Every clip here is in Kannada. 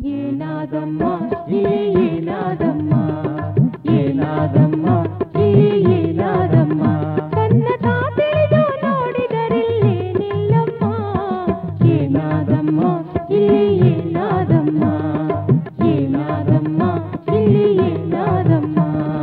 ಏನಾದಮ್ಮ ಏನಾದಮ್ಮ ಏನಾದಮ್ಮ ಏನಾದಮ್ಮ ತನ್ನ ತಾತೆದು ನೋಡಿದರಿಲ್ಲೇ ನಿಲ್ಲಮ್ಮ ಏನಾದಮ್ಮ ಏನಾದಮ್ಮ ಏನಾದಮ್ಮ ಏನಾದಮ್ಮ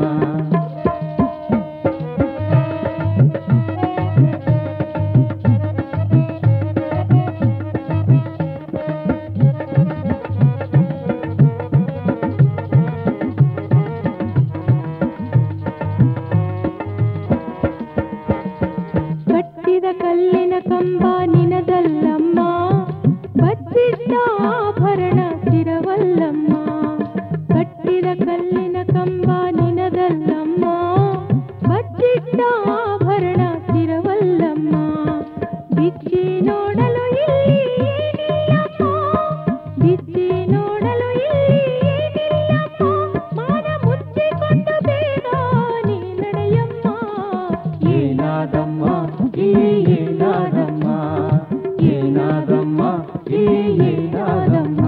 ಕಲ್ಲಿನ ಕಂಬ ನಿನದಲ್ಲಮ್ಮ ಬಚ್ಚಿಟ್ಟ ಆಭರಣ ಸ್ಥಿರವಲ್ಲಮ್ಮ ಕಟ್ಟಿದ ಕಲ್ಲಿನ ಕಂಬ ನಿನದಲ್ಲಮ್ಮ ಬಚ್ಚಿಟ್ಟ ಆಭರಣ ಸ್ಥಿರವಲ್ಲಮ್ಮ ಬಿಚ್ಚಿ ನೋಡಲು ಇಲ್ಲಿ ಏನಿಲ್ಲಮ್ಮ ಬಿಚ್ಚಿ ನೋಡಲು ಇಲ್ಲಿ ಏನಿಲ್ಲಮ್ಮ ಮಾನ ಮುಚ್ಚಿಕೊಂಡು ಬೇಗ ನೀ ನಡೆಯಮ್ಮ ಏನಾದಮ್ಮ ಏನಾದಮ್ಮ ಏನಾದಮ್ಮ ಏನಾದಮ್ಮ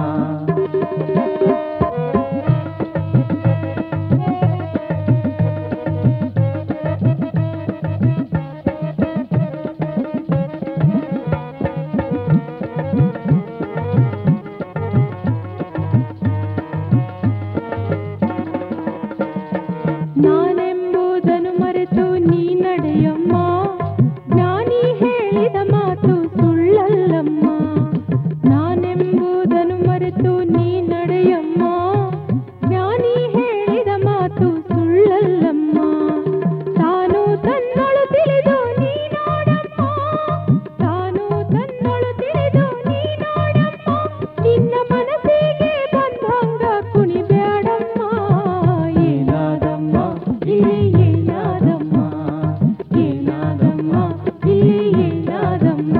ನಾನೆಂಬುದನ್ನು ಮರೆತು ನೀ ನಡೆಯಮ್ಮ ಜ್ಞಾನಿ ಹೇಳಿದ ಮಾತು ಸುಳ್ಳಲ್ಲಮ್ಮ ನಾನೆಂಬುದನ್ನು ಮರೆತು ನೀ ನಡೆಯಮ್ಮ ಜ್ಞಾನಿ ಹೇಳಿದ ಮಾತು ಸುಳ್ಳಲ್ಲಮ್ಮ ತಾನು ತನ್ನೊಳು ತಿಳಿದು ನೀ ನೋಡಮ್ಮ ತಾನು ತನ್ನೊಳು ತಿಳಿದು ನೀ ನೋಡಮ್ಮ ನಿನ್ನ ಮನಸ್ಸಿಗೆ ಬಂದಂಗ ಕುಣಿಬ್ಯಾಡಮ್ಮ ಏನಾದಮ್ಮ ಏನಾದಮ್ಮ ಏನಾದಮ್ಮ ಏನಾದಮ್ಮ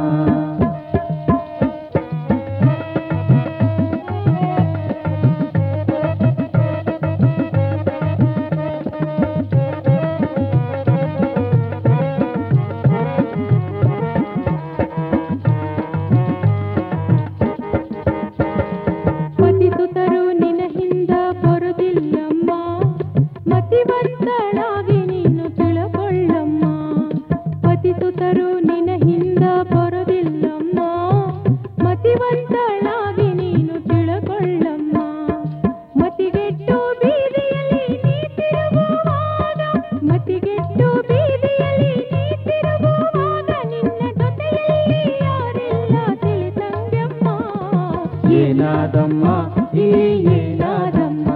ಮತಿಸುತ್ತರು ನಿನ್ನ ಹಿಂದ ಬರುವುದಿಲ್ಲಮ್ಮ ಮತಿವಂತಳಾಗಿ ನೀನು ತಿಳಕೊಳ್ಳಮ್ಮ ಮತಿಸುತ್ತರು ನಿನ್ನ ಹಿಂದ ಬರುವುದಿಲ್ಲಮ್ಮ ಮತಿವಂತಳಾಗಿ ನೀನು ತಿಳಕೊಳ್ಳಮ್ಮ ಮತಿಗೆಟ್ಟು ಬೀದಿಯಲ್ಲಿ ನೀ ತಿರುಗುವಾಗ ಮತಿಗೆಟ್ಟು ಬೀದಿಯಲ್ಲಿ ನೀ ತಿರುಗುವಾಗ ನಿನ್ನ ಜೊತೆಯಲ್ಲಿ ಯಾರಿಲ್ಲ ತಿಳಿಸಂಗಮ್ಮ ಏನಾದಮ್ಮ ಏನಾದಮ್ಮ